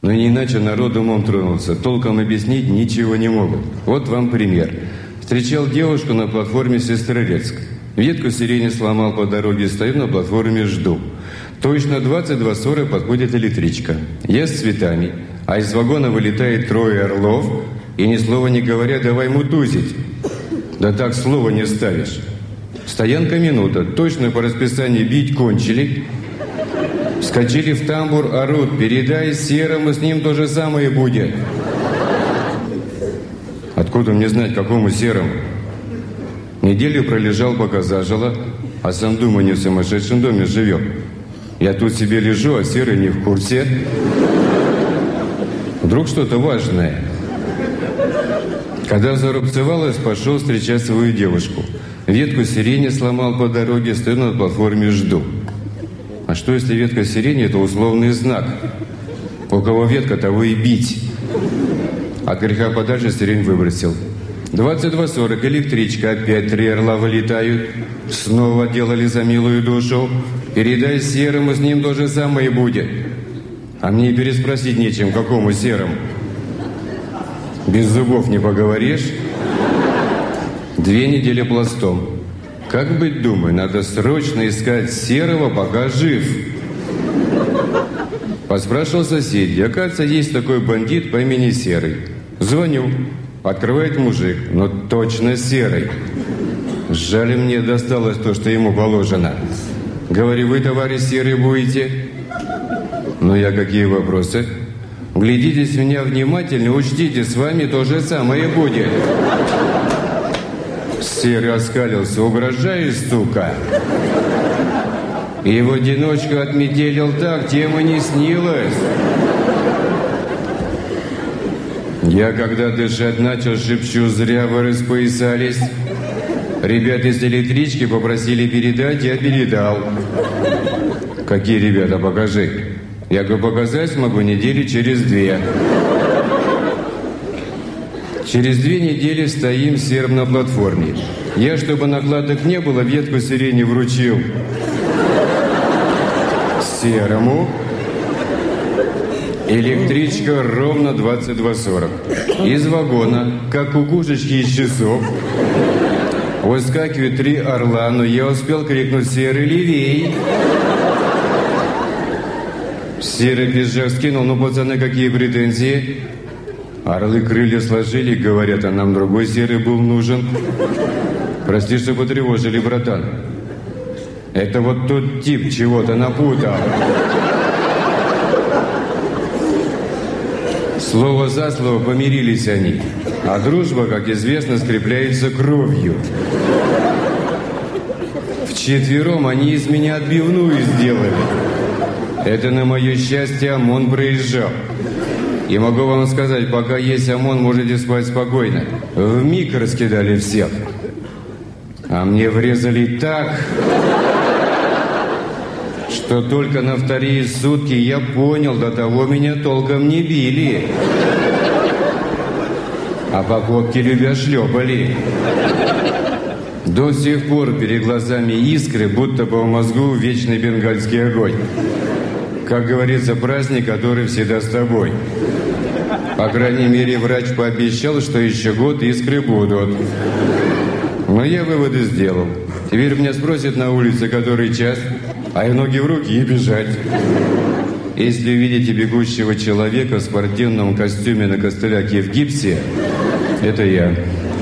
Но не иначе народ умом тронулся. Толком объяснить ничего не могут. Вот вам пример. Встречал девушку на платформе Сестрорецк. Ветку сирени сломал по дороге, стою на платформе, жду. Точно 22:40 подходит электричка. Я с цветами, а из вагона вылетает 3 орлов и ни слова не говоря, давай мутузить. Да так слова не ставишь. Стоянка минута, точно по расписанию бить кончили. Вскочили в тамбур, орут, передай Серому, с ним то же самое будет. Откуда мне знать, какому Серому? Неделю пролежал, пока зажило, а сам думаю, не в сумасшедшем доме живет. Я тут себе лежу, а Серый не в курсе. Вдруг что-то важное. Когда зарубцевалась, пошел встречать свою девушку. Ветку сирени сломал по дороге, стою на платформе, жду. А что, если ветка сирени – это условный знак? У кого ветка, того и бить. От греха подальше сирень выбросил. 22:40, электричка, опять 3 орла вылетают. Снова делали за милую душу. Передай Серому, с ним то же самое будет. А мне и переспросить нечем, какому Серому. Без зубов не поговоришь? 2 недели пластом. Как быть, думаю, надо срочно искать Серого, пока жив. Поспрашивал соседей. Оказывается, есть такой бандит по имени Серый. Звоню. Открывает мужик, но точно Серый. Жаль, мне досталось то, что ему положено. Говорю, вы, товарищ Серый, будете? Ну, я какие вопросы? Глядитесь в меня внимательно, учтите, с вами то же самое будет. Серый оскалился. Угрожаешь, сука? И его одиночку отметелил так, тем и не снилось. Я, когда дышать начал, шепчу, зря вы распоясались. Ребята из электрички попросили передать, я передал. Какие ребята, покажи. Я говорю, показать смогу недели через 2. Через 2 недели стоим с Серым на платформе. Я, чтобы накладок не было, ветку сирени вручил Серому. Электричка ровно 22:40. Из вагона, как кукушечки из часов, выскакивают 3 орла, но я успел крикнуть «Серый, левей!». Серый пиджак скинул, ну, пацаны, какие претензии? Орлы крылья сложили, говорят, а нам другой Серый был нужен. Прости, что потревожили, братан. Это вот тот тип чего-то напутал. Слово за слово помирились они. А дружба, как известно, скрепляется кровью. Вчетвером они из меня отбивную сделали. Это, на мое счастье, ОМОН проезжал. И могу вам сказать, пока есть ОМОН, можете спать спокойно. Вмиг раскидали всех. А мне врезали так, что только на 2 сутки я понял, до того меня толком не били. А по попке любя шлепали. До сих пор перед глазами искры, будто бы в мозгу вечный бенгальский огонь. Как говорится, праздник, который всегда с тобой. По крайней мере, врач пообещал, что еще год искры будут. Но я выводы сделал. Теперь меня спросят на улице, который час, а я ноги в руки и бежать. Если увидите бегущего человека в спортивном костюме на костыляке в гипсе, это я.